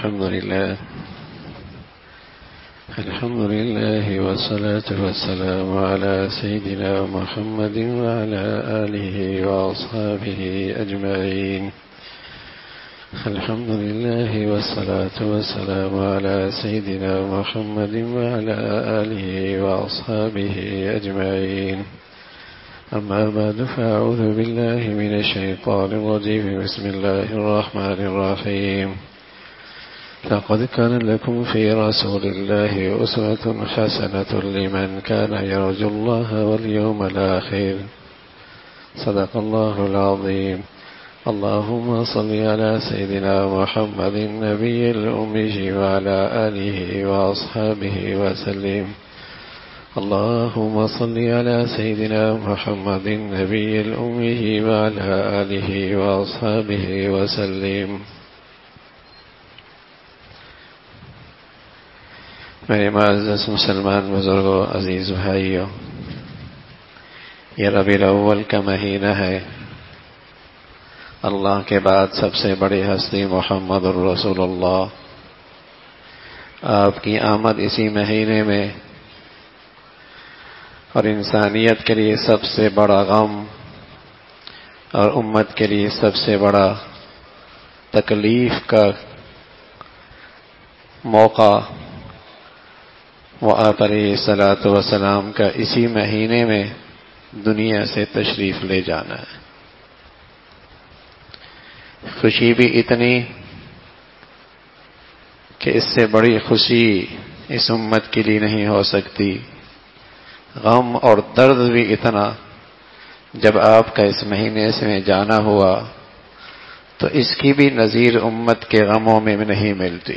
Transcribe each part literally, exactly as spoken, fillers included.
الحمد لله الحمد لله والصلاة والسلام على سيدنا محمد وعلى آله وأصحابه أجمعين. الحمد لله والصلاة والسلام على سيدنا محمد وعلى آله وأصحابه أجمعين. أما بعد فأعوذ بالله من الشيطان الرجيم. بسم الله الرحمن الرحيم. لقد كان لكم في رسول الله أسوة حسنة لمن كان يرجو الله واليوم الآخر. صدق الله العظيم. اللهم صل على سيدنا محمد النبي الأمي وعلى آله وأصحابه وسلم. اللهم صل على سيدنا محمد النبي الأمي وعلى آله وأصحابه وسلم. میرے معزز مسلمان بزرگوں، عزیز بھائیوں، یہ ربیع الاول کا مہینہ ہے. اللہ کے بعد سب سے بڑی ہستی محمد الرسول اللہ. آپ کی آمد اسی مہینے میں اور انسانیت کے لیے سب سے بڑا غم اور امت کے لیے سب سے بڑا تکلیف کا موقع وہ آپ علیہ الصلاۃ والسلام کا اسی مہینے میں دنیا سے تشریف لے جانا ہے. خوشی بھی اتنی کہ اس سے بڑی خوشی اس امت کے لیے نہیں ہو سکتی. غم اور درد بھی اتنا جب آپ کا اس مہینے سے جانا ہوا تو اس کی بھی نظیر امت کے غموں میں نہیں ملتی.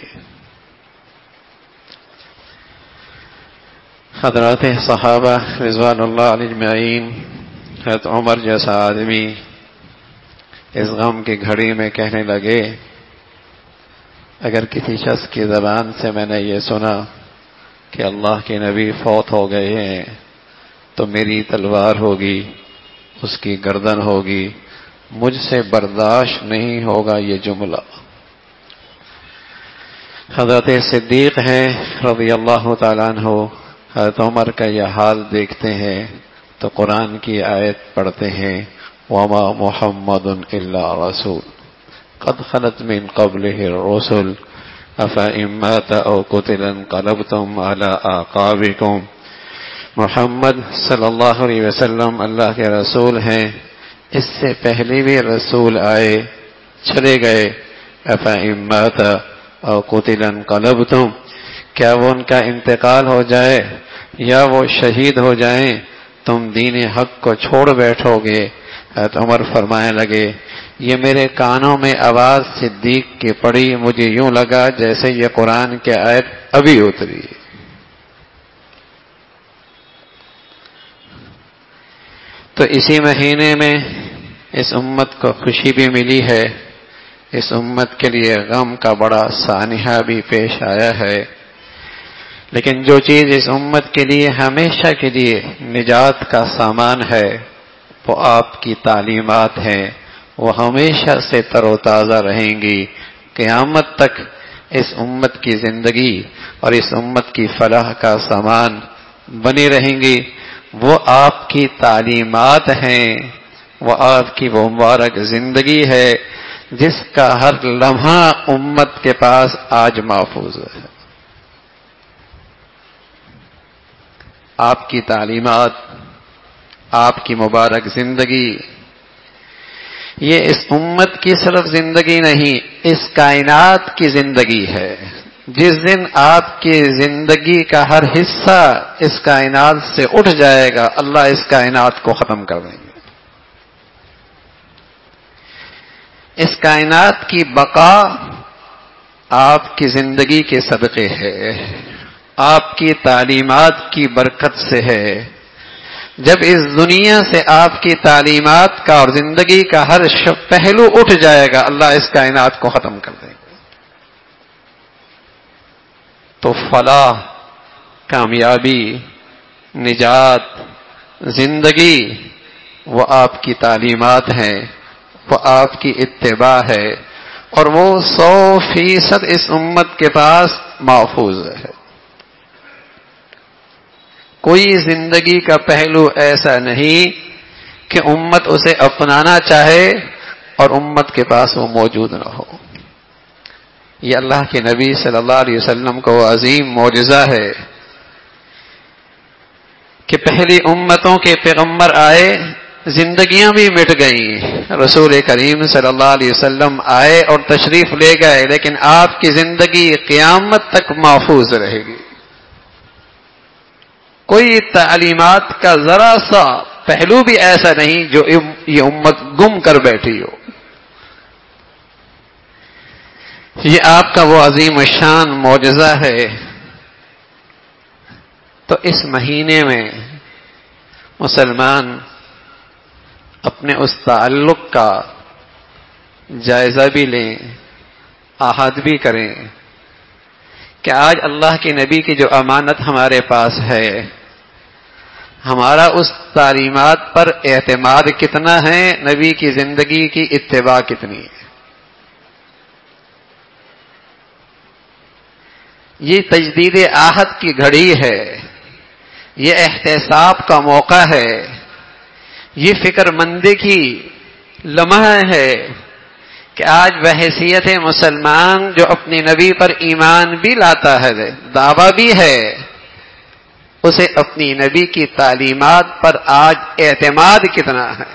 حضرات صحابہ رضوان اللہ علیہ اجمعین، حضرت عمر جیسا آدمی اس غم کی گھڑی میں کہنے لگے، اگر کسی شخص کی زبان سے میں نے یہ سنا کہ اللہ کے نبی فوت ہو گئے ہیں تو میری تلوار ہوگی، اس کی گردن ہوگی، مجھ سے برداشت نہیں ہوگا یہ جملہ. حضرت صدیق ہیں رضی اللہ تعالیٰ عنہ، حضرت عمر کا یہ حال دیکھتے ہیں تو قرآن کی آیت پڑھتے ہیں، وما محمد الا رسول قد خلت من قبله الرسل افإن مات او قتل انقلبتم على اعقابكم. محمد صلی اللہ علیہ وسلم اللہ کے رسول ہیں، اس سے پہلے بھی رسول آئے چلے گئے. افإن مات او قتل انقلبتم، کیا وہ ان کا انتقال ہو جائے یا وہ شہید ہو جائیں تم دین حق کو چھوڑ بیٹھو گے؟ حضرت عمر فرمانے لگے، یہ میرے کانوں میں آواز صدیق کی پڑی، مجھے یوں لگا جیسے یہ قرآن کی آیت ابھی اتری. تو اسی مہینے میں اس امت کو خوشی بھی ملی ہے، اس امت کے لیے غم کا بڑا سانحہ بھی پیش آیا ہے. لیکن جو چیز اس امت کے لیے ہمیشہ کے لیے نجات کا سامان ہے وہ آپ کی تعلیمات ہیں. وہ ہمیشہ سے تر و تازہ رہیں گی، قیامت تک اس امت کی زندگی اور اس امت کی فلاح کا سامان بنی رہیں گی. وہ آپ کی تعلیمات ہیں، وہ آپ کی وہ مبارک زندگی ہے جس کا ہر لمحہ امت کے پاس آج محفوظ ہے. آپ کی تعلیمات، آپ کی مبارک زندگی، یہ اس امت کی صرف زندگی نہیں، اس کائنات کی زندگی ہے. جس دن آپ کی زندگی کا ہر حصہ اس کائنات سے اٹھ جائے گا، اللہ اس کائنات کو ختم کر دیں گے. اس کائنات کی بقا آپ کی زندگی کے صدقے ہے، آپ کی تعلیمات کی برکت سے ہے. جب اس دنیا سے آپ کی تعلیمات کا اور زندگی کا ہر پہلو اٹھ جائے گا، اللہ اس کائنات کو ختم کر دے گا. تو فلاح، کامیابی، نجات، زندگی وہ آپ کی تعلیمات ہیں، وہ آپ کی اتباع ہے، اور وہ سو فیصد اس امت کے پاس محفوظ ہے. کوئی زندگی کا پہلو ایسا نہیں کہ امت اسے اپنانا چاہے اور امت کے پاس وہ موجود نہ ہو. یہ اللہ کے نبی صلی اللہ علیہ وسلم کا وہ عظیم معجزہ ہے کہ پہلی امتوں کے پیغمبر آئے، زندگیاں بھی مٹ گئیں، رسول کریم صلی اللہ علیہ وسلم آئے اور تشریف لے گئے، لیکن آپ کی زندگی قیامت تک محفوظ رہے گی. کوئی تعلیمات کا ذرا سا پہلو بھی ایسا نہیں جو یہ امت گم کر بیٹھی ہو. یہ آپ کا وہ عظیم الشان معجزہ ہے. تو اس مہینے میں مسلمان اپنے اس تعلق کا جائزہ بھی لیں، عہد بھی کریں کہ آج اللہ کے نبی کی جو امانت ہمارے پاس ہے، ہمارا اس تعلیمات پر اعتماد کتنا ہے، نبی کی زندگی کی اتباع کتنی ہے. یہ تجدید عہد کی گھڑی ہے، یہ احتساب کا موقع ہے، یہ فکر مندی کی لمحہ ہے کہ آج بحیثیت مسلمان جو اپنے نبی پر ایمان بھی لاتا ہے، دعویٰ بھی ہے، اسے اپنی نبی کی تعلیمات پر آج اعتماد کتنا ہے.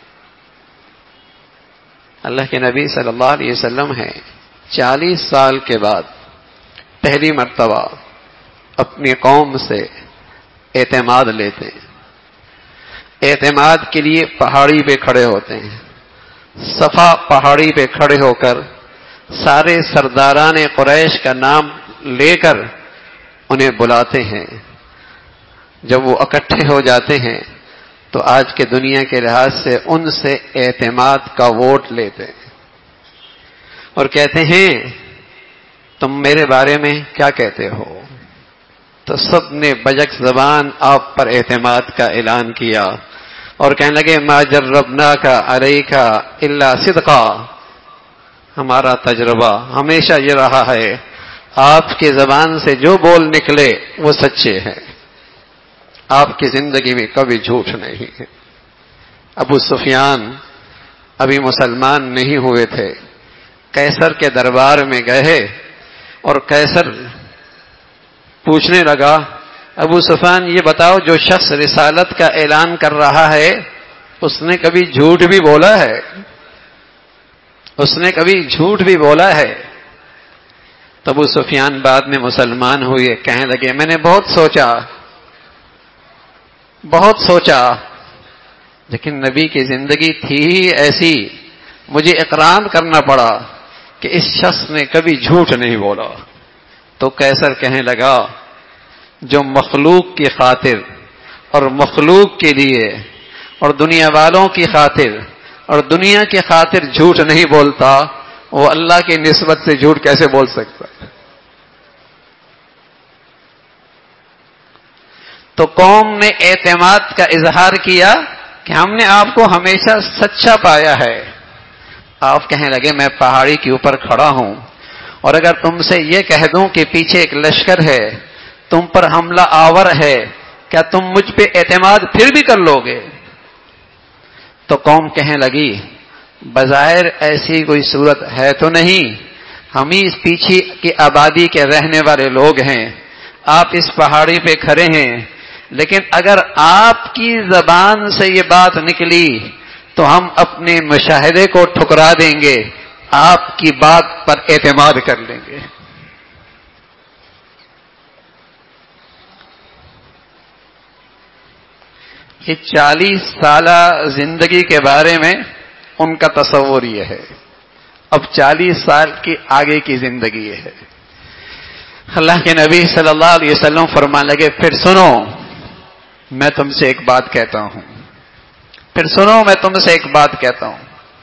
اللہ کے نبی صلی اللہ علیہ وسلم ہیں، چالیس سال کے بعد پہلی مرتبہ اپنی قوم سے اعتماد لیتے ہیں. اعتماد کے لیے پہاڑی پہ کھڑے ہوتے ہیں، صفا پہاڑی پہ کھڑے ہو کر سارے سرداران قریش کا نام لے کر انہیں بلاتے ہیں. جب وہ اکٹھے ہو جاتے ہیں تو آج کے دنیا کے لحاظ سے ان سے اعتماد کا ووٹ لیتے ہیں اور کہتے ہیں تم میرے بارے میں کیا کہتے ہو. تو سب نے بجک زبان آپ پر اعتماد کا اعلان کیا اور کہنے لگے ما جربنا کا علیکا الا صدقا، ہمارا تجربہ ہمیشہ یہ رہا ہے آپ کی زبان سے جو بول نکلے وہ سچے ہیں، آپ کی زندگی میں کبھی جھوٹ نہیں ہے. ابو سفیان ابھی مسلمان نہیں ہوئے تھے، قیصر کے دربار میں گئے اور قیصر پوچھنے لگا ابو سفیان یہ بتاؤ جو شخص رسالت کا اعلان کر رہا ہے اس نے کبھی جھوٹ بھی بولا ہے؟ اس نے کبھی جھوٹ بھی بولا ہے؟ تو ابو سفیان بعد میں مسلمان ہوئے، کہنے لگے میں نے بہت سوچا بہت سوچا لیکن نبی کی زندگی تھی ہی ایسی، مجھے اقرار کرنا پڑا کہ اس شخص نے کبھی جھوٹ نہیں بولا. تو قیصر کہنے لگا جو مخلوق کی خاطر اور مخلوق کے لیے اور دنیا والوں کی خاطر اور دنیا کی خاطر جھوٹ نہیں بولتا وہ اللہ کی نسبت سے جھوٹ کیسے بول سکتا ہے؟ تو قوم نے اعتماد کا اظہار کیا کہ ہم نے آپ کو ہمیشہ سچا پایا ہے. آپ کہنے لگے میں پہاڑی کے اوپر کھڑا ہوں اور اگر تم سے یہ کہہ دوں کہ پیچھے ایک لشکر ہے، تم پر حملہ آور ہے، کیا تم مجھ پہ اعتماد پھر بھی کر لو گے؟ تو قوم کہنے لگی بظاہر ایسی کوئی صورت ہے تو نہیں، ہم ہی اس پیچھے کی آبادی کے رہنے والے لوگ ہیں، آپ اس پہاڑی پہ کھڑے ہیں، لیکن اگر آپ کی زبان سے یہ بات نکلی تو ہم اپنے مشاہدے کو ٹھکرا دیں گے، آپ کی بات پر اعتماد کر لیں گے. یہ چالیس سالہ زندگی کے بارے میں ان کا تصور یہ ہے. اب چالیس سال کی آگے کی زندگی یہ ہے. اللہ کے نبی صلی اللہ علیہ وسلم فرمانے لگے پھر سنو میں تم سے ایک بات کہتا ہوں پھر سنو میں تم سے ایک بات کہتا ہوں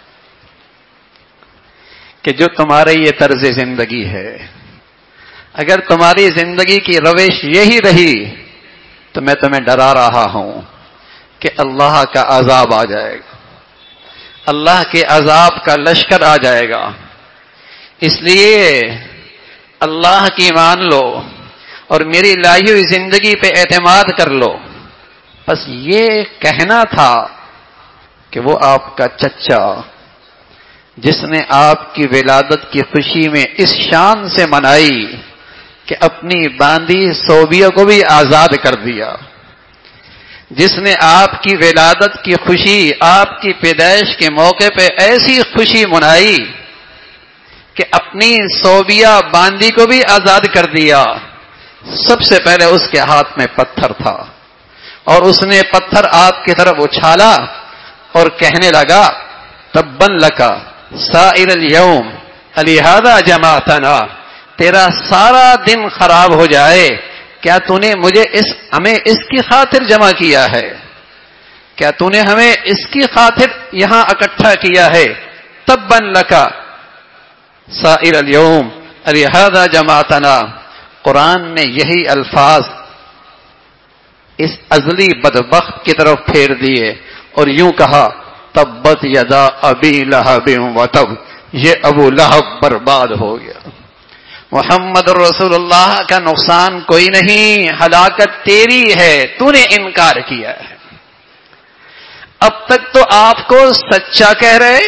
کہ جو تمہارے یہ طرز زندگی ہے، اگر تمہاری زندگی کی روش یہی رہی تو میں تمہیں ڈرا رہا ہوں کہ اللہ کا عذاب آ جائے گا، اللہ کے عذاب کا لشکر آ جائے گا. اس لیے اللہ کی مان لو اور میری لائی ہوئی زندگی پہ اعتماد کر لو. بس یہ کہنا تھا کہ وہ آپ کا چچا جس نے آپ کی ولادت کی خوشی میں اس شان سے منائی کہ اپنی باندی صوبیہ کو بھی آزاد کر دیا، جس نے آپ کی ولادت کی خوشی، آپ کی پیدائش کے موقع پہ ایسی خوشی منائی کہ اپنی صوبیہ باندی کو بھی آزاد کر دیا، سب سے پہلے اس کے ہاتھ میں پتھر تھا اور اس نے پتھر آپ کی طرف اچھالا اور کہنے لگا تبن لکا سائر الیوم لہذا جمعتنا، تیرا سارا دن خراب ہو جائے، کیا تو نے مجھے اس ہمیں اس کی خاطر جمع کیا ہے؟ کیا تو نے ہمیں اس کی خاطر یہاں اکٹھا کیا ہے؟ تبن لکا سائر الیوم لہذا جمعتنا. قرآن نے یہی الفاظ اس ازلی بدبخت کی طرف پھیر دیے اور یوں کہا تبت یدا ابی لہب وتب، یہ ابو لہب برباد ہو گیا. محمد رسول اللہ کا نقصان کوئی نہیں، ہلاکت تیری ہے، تو نے انکار کیا ہے. اب تک تو آپ کو سچا کہہ رہے،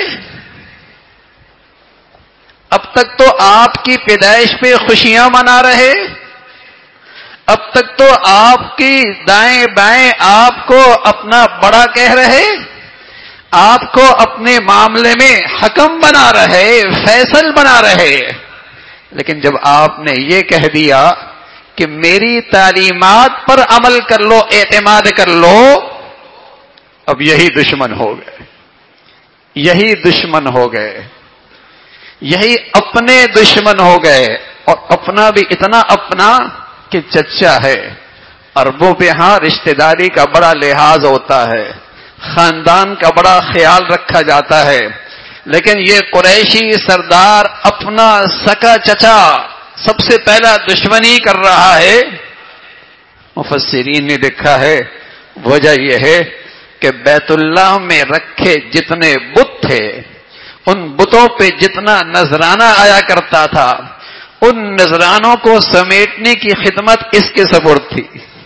اب تک تو آپ کی پیدائش پہ خوشیاں منا رہے، اب تک تو آپ کی دائیں بائیں آپ کو اپنا بڑا کہہ رہے، آپ کو اپنے معاملے میں حکم بنا رہے، فیصل بنا رہے. لیکن جب آپ نے یہ کہہ دیا کہ میری تعلیمات پر عمل کر لو، اعتماد کر لو، اب یہی دشمن ہو گئے، یہی دشمن ہو گئے، یہی اپنے دشمن ہو گئے. اور اپنا بھی اتنا اپنا کہ چچا ہے. عربوں پہ ہاں رشتہ داری کا بڑا لحاظ ہوتا ہے، خاندان کا بڑا خیال رکھا جاتا ہے، لیکن یہ قریشی سردار اپنا سکا چچا سب سے پہلا دشمنی کر رہا ہے. مفسرین نے لکھا ہے وجہ یہ ہے کہ بیت اللہ میں رکھے جتنے بت تھے، ان بتوں پہ جتنا نذرانہ آیا کرتا تھا، ان نذرانوں کو سمیٹنے کی خدمت اس کے سپرد تھی.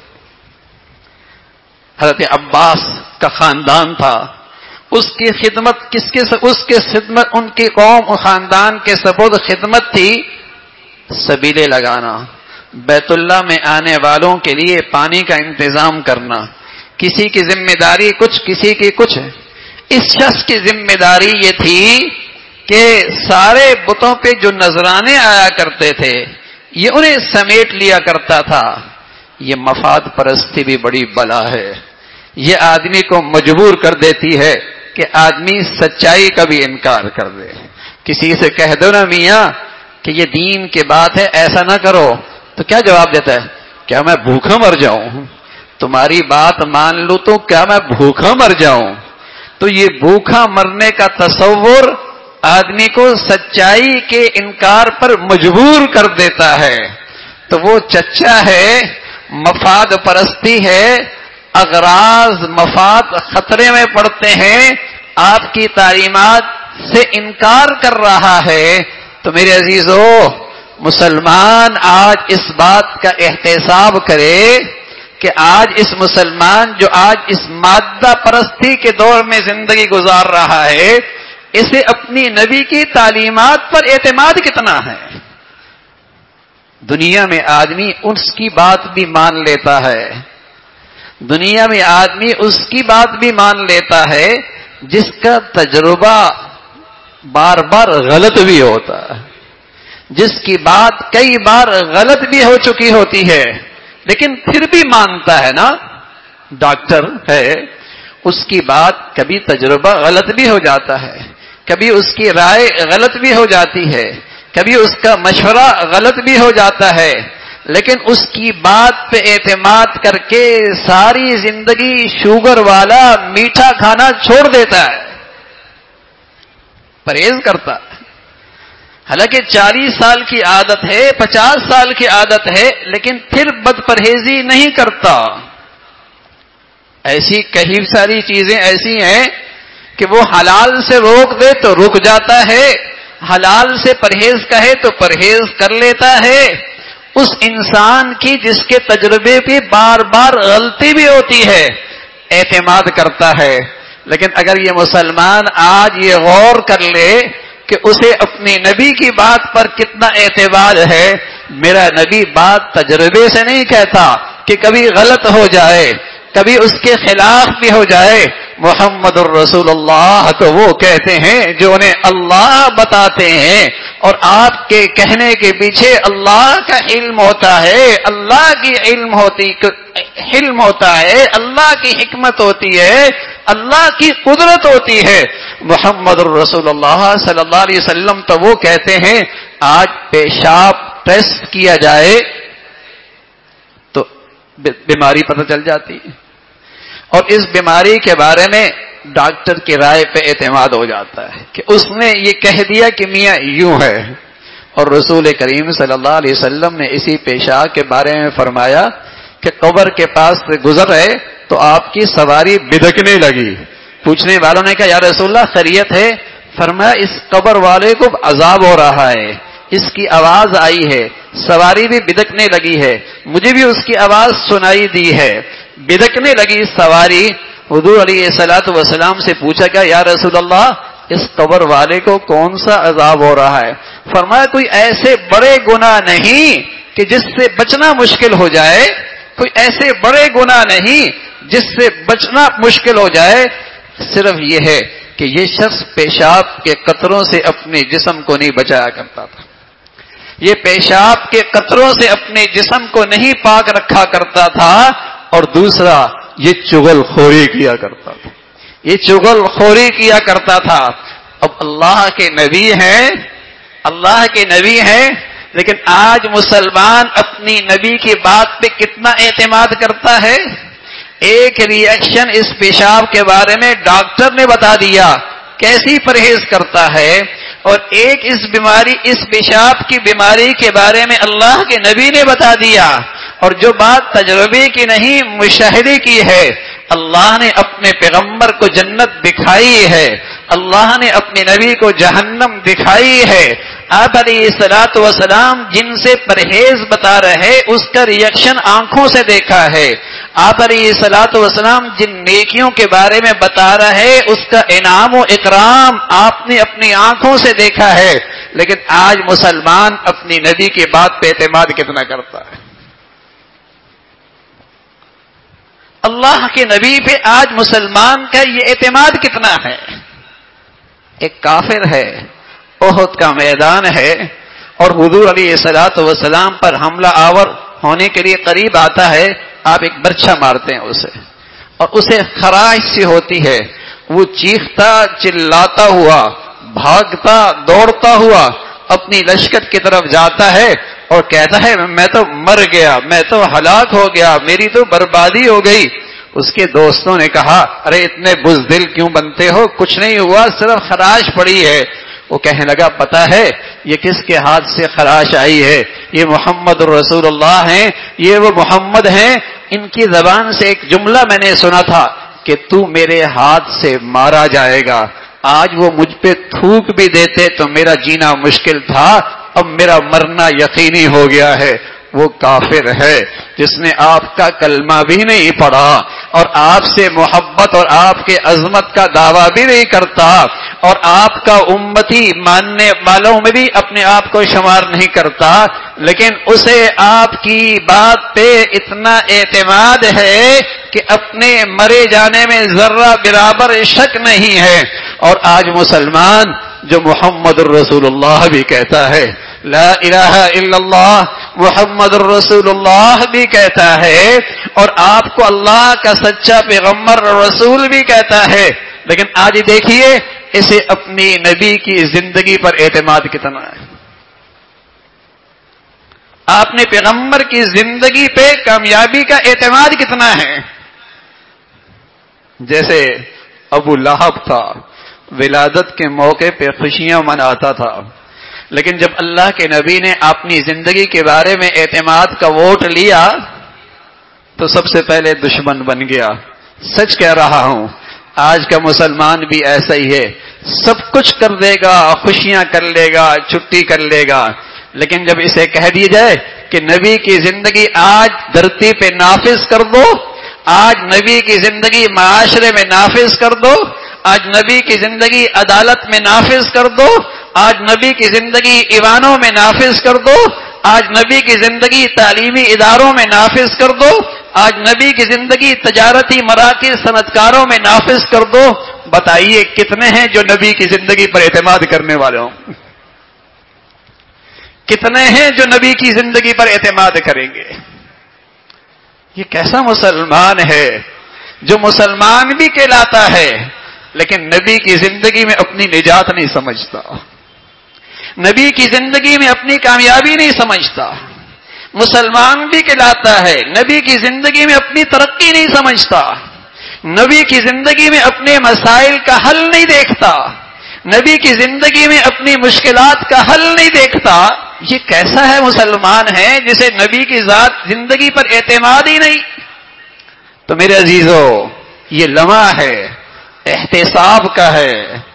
حضرت عباس کا خاندان تھا، اس کی خدمت کس کے اس کے خدمت ان کی قوم خاندان کے سپرد خدمت تھی سبیلے لگانا، بیت اللہ میں آنے والوں کے لیے پانی کا انتظام کرنا. کسی کی ذمہ داری کچھ، کسی کی کچھ. اس شخص کی ذمہ داری یہ تھی کہ سارے بتوں پہ جو نذرانے آیا کرتے تھے یہ انہیں سمیٹ لیا کرتا تھا. یہ مفاد پرستی بھی بڑی بلا ہے، یہ آدمی کو مجبور کر دیتی ہے کہ آدمی سچائی کا بھی انکار کر دے. کسی سے کہہ دو نا میاں کہ یہ دین کی بات ہے، ایسا نہ کرو، تو کیا جواب دیتا ہے؟ کیا میں بھوکا مر جاؤں؟ تمہاری بات مان لوں تو کیا میں بھوکا مر جاؤں؟ تو یہ بھوکا مرنے کا تصور آدمی کو سچائی کے انکار پر مجبور کر دیتا ہے. تو وہ چچا ہے، مفاد پرستی ہے، اغراض مفاد خطرے میں پڑتے ہیں، آپ کی تعلیمات سے انکار کر رہا ہے. تو میرے عزیزو، مسلمان آج اس بات کا احتساب کرے کہ آج اس مسلمان جو آج اس مادہ پرستی کے دور میں زندگی گزار رہا ہے، اسے اپنی نبی کی تعلیمات پر اعتماد کتنا ہے. دنیا میں آدمی اس کی بات بھی مان لیتا ہے، دنیا میں آدمی اس کی بات بھی مان لیتا ہے جس کا تجربہ بار بار غلط بھی ہوتا ہے، جس کی بات کئی بار غلط بھی ہو چکی ہوتی ہے، لیکن پھر بھی مانتا ہے نا. ڈاکٹر ہے، اس کی بات کبھی تجربہ غلط بھی ہو جاتا ہے، کبھی اس کی رائے غلط بھی ہو جاتی ہے، کبھی اس کا مشورہ غلط بھی ہو جاتا ہے، لیکن اس کی بات پہ اعتماد کر کے ساری زندگی شوگر والا میٹھا کھانا چھوڑ دیتا ہے، پرہیز کرتا ہے. حالانکہ چالیس سال کی عادت ہے، پچاس سال کی عادت ہے، لیکن پھر بد پرہیزی نہیں کرتا. ایسی کئی ساری چیزیں ایسی ہیں کہ وہ حلال سے روک دے تو رک جاتا ہے، حلال سے پرہیز کہے تو پرہیز کر لیتا ہے، اس انسان کی جس کے تجربے پہ بار بار غلطی بھی ہوتی ہے اعتماد کرتا ہے۔ لیکن اگر یہ مسلمان آج یہ غور کر لے کہ اسے اپنی نبی کی بات پر کتنا اعتماد ہے، میرا نبی بات تجربے سے نہیں کہتا کہ کبھی غلط ہو جائے، کبھی اس کے خلاف بھی ہو جائے، محمد الرسول اللہ تو وہ کہتے ہیں جو انہیں اللہ بتاتے ہیں، اور آپ کے کہنے کے پیچھے اللہ کا علم ہوتا ہے، اللہ کی علم ہوتی علم ہوتا ہے، اللہ کی حکمت ہوتی ہے، اللہ کی قدرت ہوتی ہے۔ محمد الرسول اللہ صلی اللہ علیہ وسلم تو وہ کہتے ہیں آج پیشاب ٹیسٹ کیا جائے تو بیماری پتہ چل جاتی ہے، اور اس بیماری کے بارے میں ڈاکٹر کی رائے پہ اعتماد ہو جاتا ہے کہ اس نے یہ کہہ دیا کہ میاں یوں ہے، اور رسول کریم صلی اللہ علیہ وسلم نے اسی پیشاب کے بارے میں فرمایا کہ قبر کے پاس سے گزر رہے تو آپ کی سواری بدکنے لگی۔ پوچھنے والوں نے کہا یا رسول اللہ خیریت ہے؟ فرمایا اس قبر والے کو عذاب ہو رہا ہے، اس کی آواز آئی ہے، سواری بھی بدکنے لگی ہے، مجھے بھی اس کی آواز سنائی دی ہے، بدکنے لگی سواری۔ حضور علیہ الصلوۃ والسلام سے پوچھا گیا یا رسول اللہ اس قبر والے کو کون سا عذاب ہو رہا ہے؟ فرمایا کوئی ایسے بڑے گناہ نہیں کہ جس سے بچنا مشکل ہو جائے، کوئی ایسے بڑے گناہ نہیں جس سے بچنا مشکل ہو جائے، صرف یہ ہے کہ یہ شخص پیشاب کے قطروں سے اپنے جسم کو نہیں بچایا کرتا تھا، یہ پیشاب کے قطروں سے اپنے جسم کو نہیں پاک رکھا کرتا تھا، اور دوسرا یہ چغل خوری کیا کرتا تھا، یہ چغل خوری کیا کرتا تھا۔ اب اللہ کے نبی ہیں، اللہ کے نبی ہیں، لیکن آج مسلمان اپنی نبی کی بات پہ کتنا اعتماد کرتا ہے؟ ایک ریئیکشن اس پیشاب کے بارے میں ڈاکٹر نے بتا دیا کیسی پرہیز کرتا ہے، اور ایک اس بیماری اس پیشاب کی بیماری کے بارے میں اللہ کے نبی نے بتا دیا، اور جو بات تجربے کی نہیں مشاہدے کی ہے، اللہ نے اپنے پیغمبر کو جنت دکھائی ہے، اللہ نے اپنے نبی کو جہنم دکھائی ہے۔ آپ علیہ الصلوۃ والسلام جن سے پرہیز بتا رہے اس کا ریئیکشن آنکھوں سے دیکھا ہے، آپ علیہ الصلوۃ والسلام جن نیکیوں کے بارے میں بتا رہے اس کا انعام و اکرام آپ نے اپنی آنکھوں سے دیکھا ہے، لیکن آج مسلمان اپنی نبی کی بات پہ اعتماد کتنا کرتا ہے؟ اللہ کے نبی پہ آج مسلمان کا یہ اعتماد کتنا ہے؟ ایک کافر ہے، احد کا میدان ہے، اور حضور علیہ الصلوۃ والسلام پر حملہ آور ہونے کے لیے قریب آتا ہے، آپ ایک برچھا مارتے ہیں اسے، اور اسے خراش سی ہوتی ہے، وہ چیختا چلاتا ہوا بھاگتا دوڑتا ہوا اپنی لشکر کی طرف جاتا ہے اور کہتا ہے میں تو مر گیا، میں تو ہلاک ہو گیا، میری تو بربادی ہو گئی۔ اس کے دوستوں نے کہا ارے اتنے بزدل کیوں بنتے ہو، کچھ نہیں ہوا، صرف خراش پڑی ہے۔ وہ کہنے لگا پتا ہے یہ کس کے ہاتھ سے خراش آئی ہے؟ یہ محمد رسول اللہ ہیں، یہ وہ محمد ہیں، ان کی زبان سے ایک جملہ میں نے سنا تھا کہ تو میرے ہاتھ سے مارا جائے گا۔ آج وہ مجھ پہ تھوک بھی دیتے تو میرا جینا مشکل تھا، اب میرا مرنا یقینی ہو گیا ہے۔ وہ کافر ہے جس نے آپ کا کلمہ بھی نہیں پڑھا، اور آپ سے محبت اور آپ کے عظمت کا دعویٰ بھی نہیں کرتا، اور آپ کا امتی ماننے والوں میں بھی اپنے آپ کو شمار نہیں کرتا، لیکن اسے آپ کی بات پہ اتنا اعتماد ہے کہ اپنے مرے جانے میں ذرہ برابر شک نہیں ہے۔ اور آج مسلمان جو محمد الرسول اللہ بھی کہتا ہے، لا الہ الا اللہ محمد الرسول اللہ بھی کہتا ہے، اور آپ کو اللہ کا سچا پیغمبر رسول بھی کہتا ہے، لیکن آج دیکھیے اسے اپنی نبی کی زندگی پر اعتماد کتنا ہے۔ آپ نے پیغمبر کی زندگی پہ کامیابی کا اعتماد کتنا ہے؟ جیسے ابو لہب تھا، ولادت کے موقع پہ خوشیاں مناتا تھا، لیکن جب اللہ کے نبی نے اپنی زندگی کے بارے میں اعتماد کا ووٹ لیا تو سب سے پہلے دشمن بن گیا۔ سچ کہہ رہا ہوں، آج کا مسلمان بھی ایسا ہی ہے، سب کچھ کر دے گا، خوشیاں کر لے گا، چھٹی کر لے گا، لیکن جب اسے کہہ دیا جائے کہ نبی کی زندگی آج دھرتی پہ نافذ کر دو، آج نبی کی زندگی معاشرے میں نافذ کر دو، آج نبی کی زندگی عدالت میں نافذ کر دو، آج نبی کی زندگی ایوانوں میں نافذ کر دو، آج نبی کی زندگی تعلیمی اداروں میں نافذ کر دو، آج نبی کی زندگی تجارتی مراکز صنعتکاروں میں نافذ کر دو، بتائیے کتنے ہیں جو نبی کی زندگی پر اعتماد کرنے والے ہوں؟ کتنے ہیں جو نبی کی زندگی پر اعتماد کریں گے؟ یہ کیسا مسلمان ہے جو مسلمان بھی کہلاتا ہے لیکن نبی کی زندگی میں اپنی نجات نہیں سمجھتا، نبی کی زندگی میں اپنی کامیابی نہیں سمجھتا، مسلمان بھی کہلاتا ہے، نبی کی زندگی میں اپنی ترقی نہیں سمجھتا، نبی کی زندگی میں اپنے مسائل کا حل نہیں دیکھتا، نبی کی زندگی میں اپنی مشکلات کا حل نہیں دیکھتا، یہ کیسا ہے مسلمان ہے جسے نبی کی ذات زندگی پر اعتماد ہی نہیں؟ تو میرے عزیزو، یہ لمحہ ہے، احتساب کا ہے،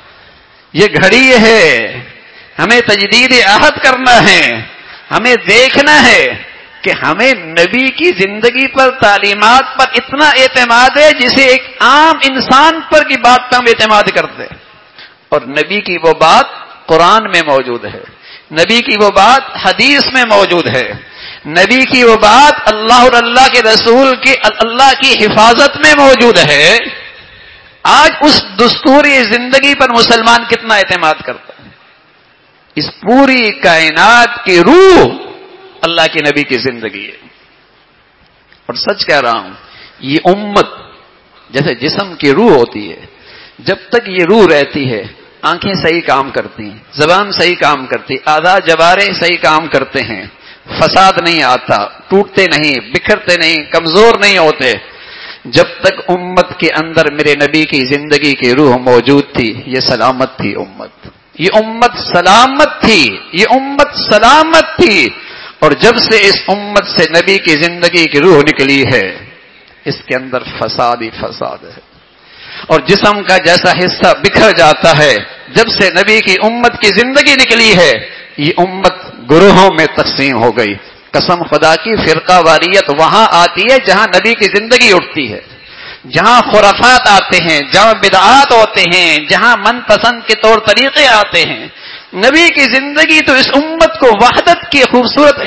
یہ گھڑی ہے، ہمیں تجدید عہد کرنا ہے، ہمیں دیکھنا ہے کہ ہمیں نبی کی زندگی پر، تعلیمات پر اتنا اعتماد ہے جسے ایک عام انسان پر کی بات پر ہم اعتماد کرتے ہیں، اور نبی کی وہ بات قرآن میں موجود ہے، نبی کی وہ بات حدیث میں موجود ہے، نبی کی وہ بات اللہ اور اللہ کے رسول کی اللہ کی حفاظت میں موجود ہے۔ آج اس دستوری زندگی پر مسلمان کتنا اعتماد کرتا ہے؟ اس پوری کائنات کی روح اللہ کے نبی کی زندگی ہے، اور سچ کہہ رہا ہوں، یہ امت جیسے جسم کی روح ہوتی ہے، جب تک یہ روح رہتی ہے آنکھیں صحیح کام کرتی ہیں، زبان صحیح کام کرتی، اعضاء جوارے صحیح کام کرتے ہیں، فساد نہیں آتا، ٹوٹتے نہیں، بکھرتے نہیں، کمزور نہیں ہوتے۔ جب تک امت کے اندر میرے نبی کی زندگی کی روح موجود تھی، یہ سلامت تھی امت، یہ امت سلامت تھی، یہ امت سلامت تھی، اور جب سے اس امت سے نبی کی زندگی کی روح نکلی ہے، اس کے اندر فساد ہی فساد ہے، اور جسم کا جیسا حصہ بکھر جاتا ہے، جب سے نبی کی امت کی زندگی نکلی ہے، یہ امت گروہوں میں تقسیم ہو گئی۔ قسم خدا کی، فرقہ واریت وہاں آتی ہے جہاں نبی کی زندگی اٹھتی ہے، جہاں خرافات آتے ہیں، جہاں بدعات ہوتے ہیں، جہاں من پسند کے طور طریقے آتے ہیں۔ نبی کی زندگی تو اس امت کو وحدت کی خوبصورت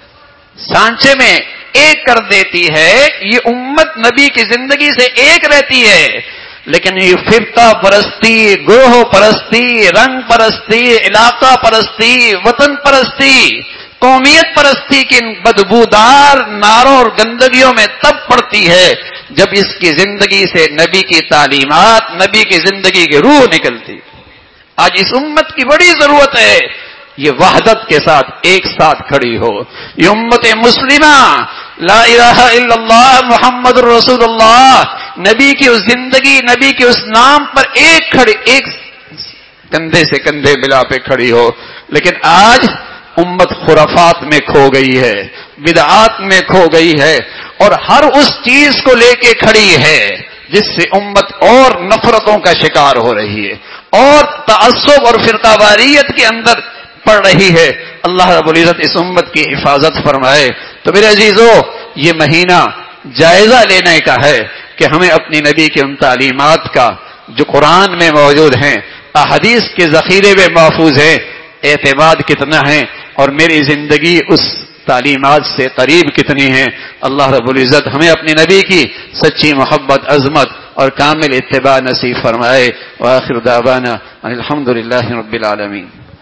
سانچے میں ایک کر دیتی ہے، یہ امت نبی کی زندگی سے ایک رہتی ہے، لیکن یہ فرقہ پرستی، گروہ پرستی، رنگ پرستی، علاقہ پرستی، وطن پرستی، قومیت پرستی کی بدبودار ناروں اور گندگیوں میں تب پڑتی ہے جب اس کی زندگی سے نبی کی تعلیمات، نبی کی زندگی کی روح نکلتی۔ آج اس امت کی بڑی ضرورت ہے یہ وحدت کے ساتھ ایک ساتھ کھڑی ہو، یہ امت مسلمہ لا الہ الا اللہ محمد رسول اللہ، نبی کی اس زندگی، نبی کے اس نام پر ایک کھڑی، ایک کندھے سے کندھے ملا پہ کھڑی ہو۔ لیکن آج امت خرافات میں کھو گئی ہے، بدعات میں کھو گئی ہے، اور ہر اس چیز کو لے کے کھڑی ہے جس سے امت اور نفرتوں کا شکار ہو رہی ہے، اور تعصب اور فرقہ واریت کے اندر پڑ رہی ہے۔ اللہ رب العزت اس امت کی حفاظت فرمائے۔ تو میرے عزیزو، یہ مہینہ جائزہ لینے کا ہے کہ ہمیں اپنی نبی کی ان تعلیمات کا جو قرآن میں موجود ہیں، احادیث کے ذخیرے میں محفوظ ہیں، اعتماد کتنا ہے، اور میری زندگی اس تعلیمات سے قریب کتنی ہیں۔ اللہ رب العزت ہمیں اپنی نبی کی سچی محبت، عظمت اور کامل اتباع نصیب فرمائے۔ وآخر دعوانا الحمد للہ رب العالمین۔